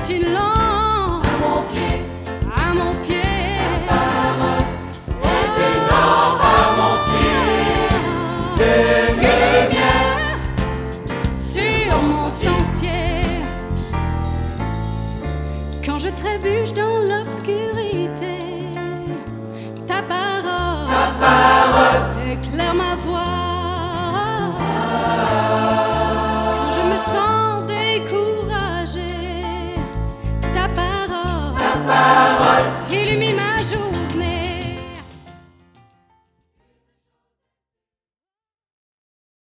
une lampe à mon pied. Sur mon sentier, quand je trébuche dans l'obscurité, ta parole éclaire ma voie. Quand je me sens découragée, ta parole illumine ma